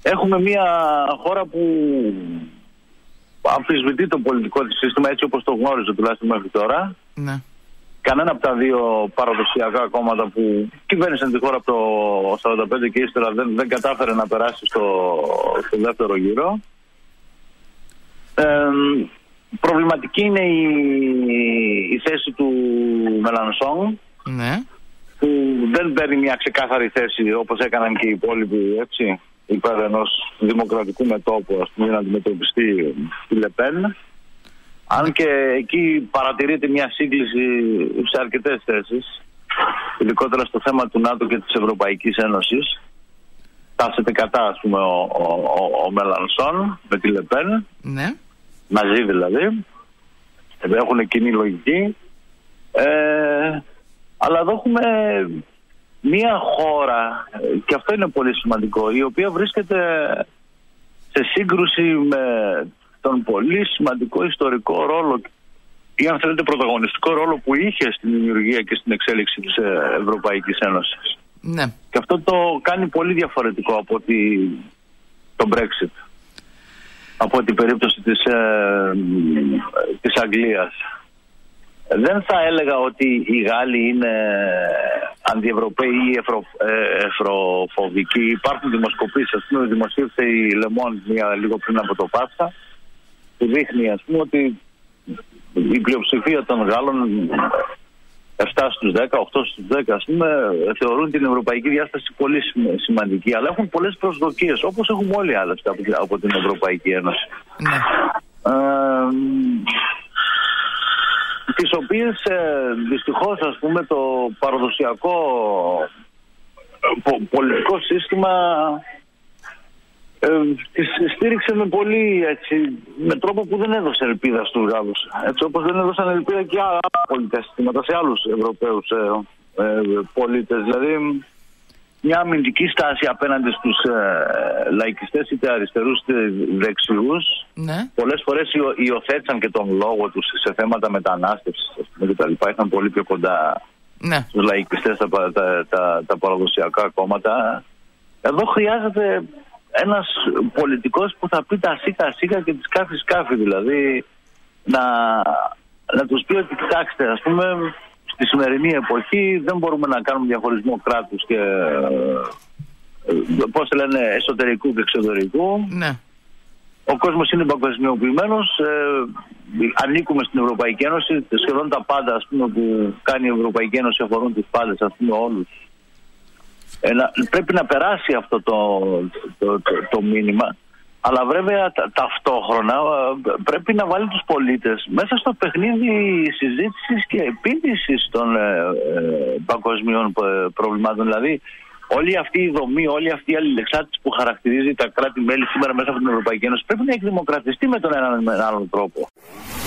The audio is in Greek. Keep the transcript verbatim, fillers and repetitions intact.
έχουμε μια χώρα που αμφισβητεί το πολιτικό της σύστημα έτσι όπως το γνώριζε τουλάχιστον μέχρι τώρα. Ναι. Κανένα από τα δύο παραδοσιακά κόμματα που κυβέρνησαν τη χώρα από το σαράντα πέντε και ύστερα δεν, δεν κατάφερε να περάσει στο, στο δεύτερο γύρο. Ε, προβληματική είναι η, η θέση του Μελανσόν, ναι, που δεν παίρνει μια ξεκάθαρη θέση όπως έκαναν και οι υπόλοιποι, έτσι, υπέρ ενός δημοκρατικού μετώπου, ας πούμε, να αντιμετωπιστεί τη Λεπέν. Αν και εκεί παρατηρείται μια σύγκληση σε αρκετές θέσεις, ειδικότερα στο θέμα του ΝΑΤΟ και της Ευρωπαϊκής Ένωσης. Τάσεται κατά, ας πούμε, ο, ο, ο, ο Μελανσόν με τη Λεπέν, ναι, μαζί δηλαδή. Έχουν κοινή λογική. Ε, αλλά εδώ έχουμε μια χώρα, και αυτό είναι πολύ σημαντικό, η οποία βρίσκεται σε σύγκρουση με τον πολύ σημαντικό ιστορικό ρόλο ή αν θέλετε πρωταγωνιστικό ρόλο που είχε στην δημιουργία και στην εξέλιξη της Ευρωπαϊκής Ένωσης. Ναι. Και αυτό το κάνει πολύ διαφορετικό από τη, το Brexit, από την περίπτωση της, ε, της Αγγλίας. Δεν θα έλεγα ότι οι Γάλλοι είναι αντιευρωπαίοι ή εφρο, ε, εφροφοβικοί. Υπάρχουν δημοσκοπήσεις, ας πούμε, δημοσίευσε η Le Monde μια, λίγο πριν από το Πάσχα, που δείχνει, ας πούμε, ότι η πλειοψηφία των Γάλλων, επτά στους δέκα, οκτώ στους δέκα, ας πούμε, θεωρούν την ευρωπαϊκή διάσταση πολύ σημαντική, αλλά έχουν πολλές προσδοκίες, όπως έχουμε όλοι άλλωστε από την Ευρωπαϊκή Ένωση. Ναι. Ε, τις οποίες ε, δυστυχώς, ας πούμε, το παραδοσιακό πο, πολιτικό σύστημα ε, τις στήριξε με πολύ, έτσι, με τρόπο που δεν έδωσε ελπίδα στους Γάλλους, έτσι όπως δεν έδωσαν ελπίδα και άλλα πολιτικά συστήματα σε άλλους Ευρωπαίους ε, ε, πολίτες. Δηλαδή μια αμυντική στάση απέναντι στους ε, λαϊκιστές, είτε αριστερούς είτε δεξιούς, ναι, πολλές φορές υιο, υιοθέτησαν και τον λόγο τους σε θέματα μετανάστευσης και τα λοιπά. Ήταν πολύ πιο κοντά, ναι, στους λαϊκιστές τα, τα, τα, τα παραδοσιακά κόμματα. Εδώ χρειάζεται ένας πολιτικός που θα πει τα σίκα σίκα και τις κάφη σκάφη, δηλαδή να, να τους πει ότι κοιτάξτε, ας πούμε, στη σημερινή εποχή δεν μπορούμε να κάνουμε διαχωρισμό κράτους και πώς λένε εσωτερικού και εξωτερικού. Ναι. Ο κόσμος είναι παγκοσμιοποιημένος, ε, ανήκουμε στην Ευρωπαϊκή Ένωση, σχεδόν τα πάντα, ας πούμε, που κάνει η Ευρωπαϊκή Ένωση αφορούν τις πάντες, ας πούμε, όλους. Ε, να, πρέπει να περάσει αυτό το, το, το, το, το μήνυμα, αλλά βέβαια τα, ταυτόχρονα πρέπει να βάλει τους πολίτες μέσα στο παιχνίδι συζήτησης και επίλυσης των ε, ε, παγκοσμίων προβλημάτων. Δηλαδή όλη αυτή η δομή, όλη αυτή η αλληλεξάρτηση που χαρακτηρίζει τα κράτη-μέλη σήμερα μέσα από την Ευρωπαϊκή Ένωση πρέπει να εκδημοκρατιστεί με τον έναν με έναν άλλον τρόπο.